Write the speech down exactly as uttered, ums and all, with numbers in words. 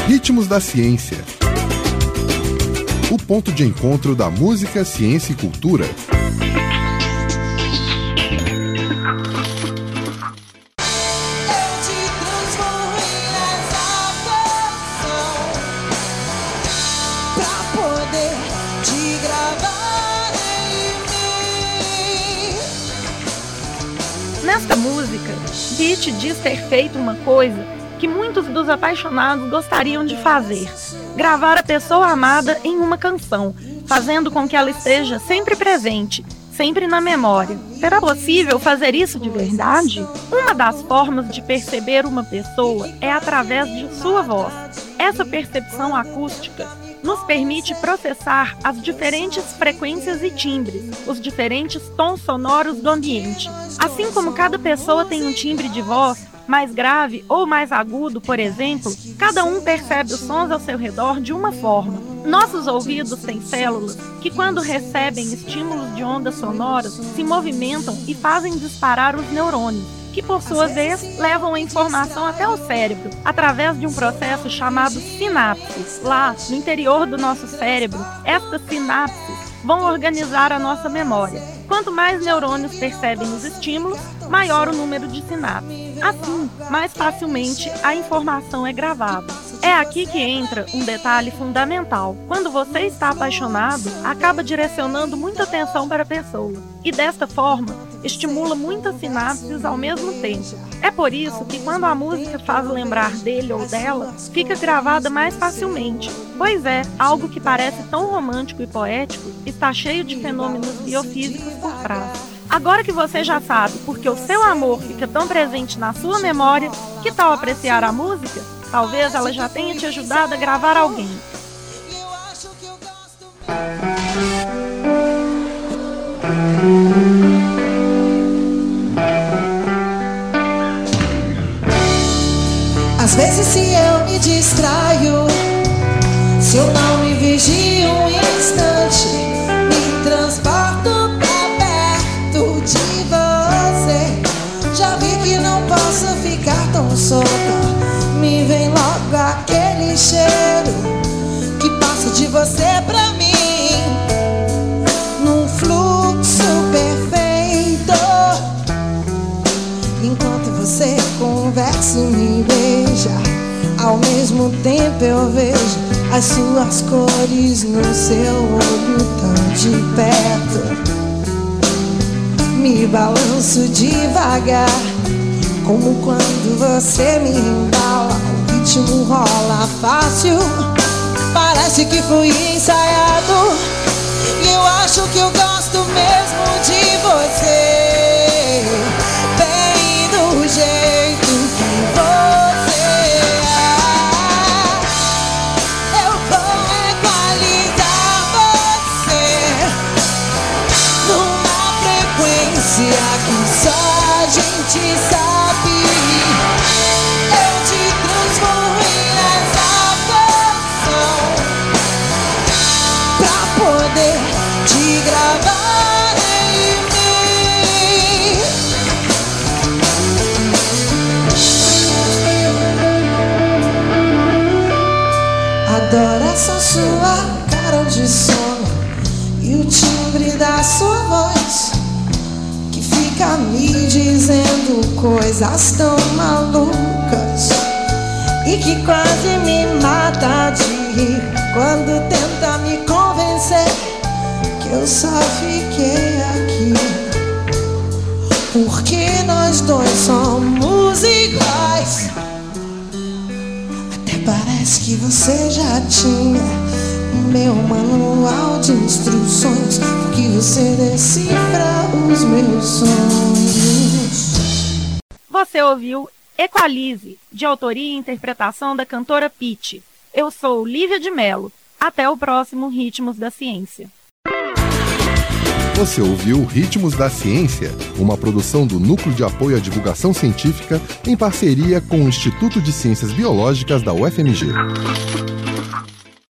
Ritmos da Ciência. O ponto de encontro da música, ciência e cultura. Nesta música, Beat diz ter feito uma coisa que muitos dos apaixonados gostariam de fazer: gravar a pessoa amada em uma canção, fazendo com que ela esteja sempre presente, sempre na memória. Será possível fazer isso de verdade? Uma das formas de perceber uma pessoa é através de sua voz. Essa percepção acústica nos permite processar as diferentes frequências e timbres, os diferentes tons sonoros do ambiente. Assim como cada pessoa tem um timbre de voz mais grave ou mais agudo, por exemplo, cada um percebe os sons ao seu redor de uma forma. Nossos ouvidos têm células que, quando recebem estímulos de ondas sonoras, se movimentam e fazem disparar os neurônios, que por sua vez levam a informação até o cérebro, através de um processo chamado sinapses. Lá, no interior do nosso cérebro, estas sinapses vão organizar a nossa memória. Quanto mais neurônios percebem os estímulos, maior o número de sinapses. Assim, mais facilmente a informação é gravada. É aqui que entra um detalhe fundamental. Quando você está apaixonado, acaba direcionando muita atenção para a pessoa, e desta forma, estimula muitas sinapses ao mesmo tempo. É por isso que quando a música faz lembrar dele ou dela, fica gravada mais facilmente. Pois é, algo que parece tão romântico e poético está cheio de fenômenos biofísicos por trás. Agora que você já sabe porque o seu amor fica tão presente na sua memória, que tal apreciar a música? Talvez ela já tenha te ajudado a gravar alguém. Às vezes, se eu me distraio, se eu não me vigio um instante, me transporto pra perto de você. Já vi que não posso ficar tão solta, me vem logo aquele cheiro que passa de você pra mim, num fluxo perfeito. Enquanto você conversa e me beija, ao mesmo tempo eu vejo as suas cores no seu olho tão de perto. Me balanço devagar, como quando você me embala. O ritmo rola fácil, parece que fui ensaiado. E eu acho que eu gosto mesmo de você, bem do jeito que você é. Eu vou equalizar você numa frequência que só a gente sabe. Eu te transformo nessa canção pra poder te gravar em mim. Adoro essa sua cara de sono e o timbre da sua voz, que fica me dizendo coisas tão malucas e que quase me mata de rir quando tenta me convencer que eu só fiquei aqui porque nós dois somos iguais. Até parece que você já tinha o meu manual de instruções, que você decifra os meus sonhos. Você ouviu Equalize, de autoria e interpretação da cantora Pitty. Eu sou Lívia de Mello. Até o próximo Ritmos da Ciência. Você ouviu Ritmos da Ciência, uma produção do Núcleo de Apoio à Divulgação Científica em parceria com o Instituto de Ciências Biológicas da U F M G.